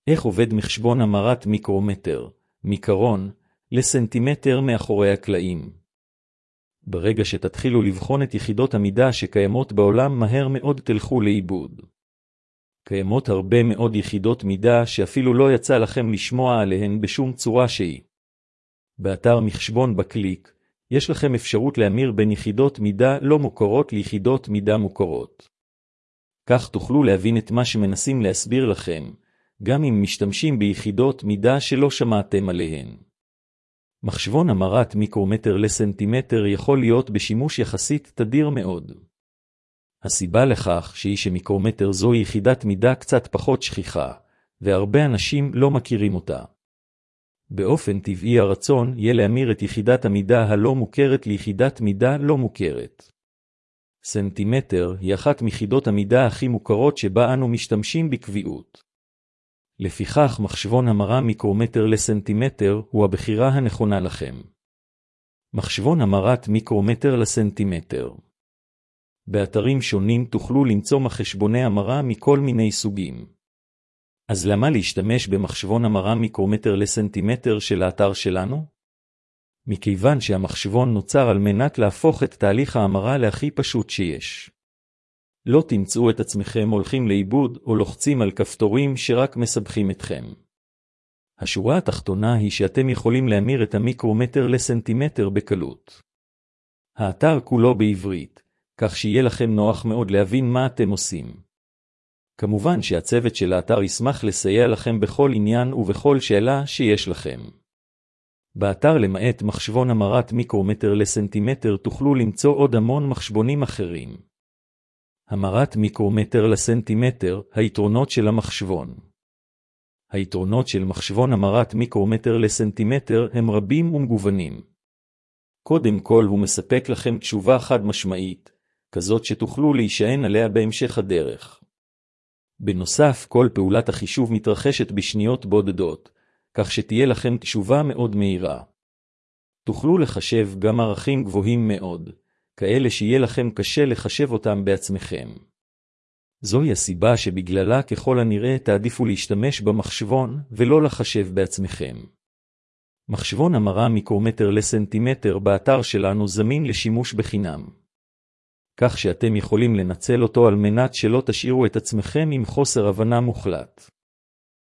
איך עובד מחשבון המרת מיקרומטר, מיקרון, לסנטימטר מאחורי הקלעים? ברגע שתתחילו לבחון את יחידות המידה שקיימות בעולם, מהר מאוד תלכו לאיבוד. קיימות הרבה מאוד יחידות מידה שאפילו לא יצא לכם לשמוע עליהן בשום צורה שהיא. באתר מחשבון בקליק, יש לכם אפשרות להמיר בין יחידות מידה לא מוכרות ליחידות מידה מוכרות. כך תוכלו להבין את מה שמנסים להסביר לכם, גם אם משתמשים ביחידות מידה שלא שמעתם עליהן. מחשבון המרת מיקרומטר לסנטימטר יכול להיות בשימוש יחסית תדיר מאוד. הסיבה לכך שהיא שמיקרומטר זו יחידת מידה קצת פחות שכיחה, והרבה אנשים לא מכירים אותה. באופן טבעי הרצון יהיה להמיר את יחידת המידה הלא מוכרת ליחידת מידה לא מוכרת. סנטימטר היא אחת מיחידות המידה הכי מוכרות שבה אנו משתמשים בקביעות. לפיכך מחשבון המרה מיקרומטר לסנטימטר הוא הבחירה הנכונה לכם. מחשבון המרת מיקרומטר לסנטימטר. באתרים שונים תוכלו למצוא מחשבוני המרה מכל מיני סוגים. אז למה להשתמש במחשבון המרה מיקרומטר לסנטימטר של האתר שלנו? מכיוון שהמחשבון נוצר על מנת להפוך את תהליך ההמרה להכי פשוט שיש. לא תמצאו את עצמכם הולכים לאיבוד או לוחצים על כפתורים שרק מסבכים אתכם. השורה התחתונה היא שאתם יכולים להמיר את המיקרומטר לסנטימטר בקלות. האתר כולו בעברית, כך שיהיה לכם נוח מאוד להבין מה אתם עושים. כמובן שהצוות של האתר ישמח לסייע לכם בכל עניין ובכל שאלה שיש לכם. באתר למעט מחשבון המרת מיקרומטר לסנטימטר תוכלו למצוא עוד המון מחשבונים אחרים. המרת מיקרומטר לסנטימטר, היתרונות של המחשבון. היתרונות של מחשבון המרת מיקרומטר לסנטימטר הם רבים ומגוונים. קודם כל הוא מספק לכם תשובה חד משמעית, כזאת שתוכלו להישען עליה בהמשך הדרך. בנוסף, כל פעולת החישוב מתרחשת בשניות בודדות, כך שתהיה לכם תשובה מאוד מהירה. תוכלו לחשב גם ערכים גבוהים מאוד, כאלה שיהיה לכם קשה לחשב אותם בעצמכם. זוהי הסיבה שבגללה ככל הנראה תעדיפו להשתמש במחשבון ולא לחשב בעצמכם. מחשבון המרה מיקרומטר לסנטימטר באתר שלנו זמין לשימוש בחינם. כך שאתם יכולים לנצל אותו על מנת שלא תשאירו את עצמכם עם חוסר הבנה מוחלט.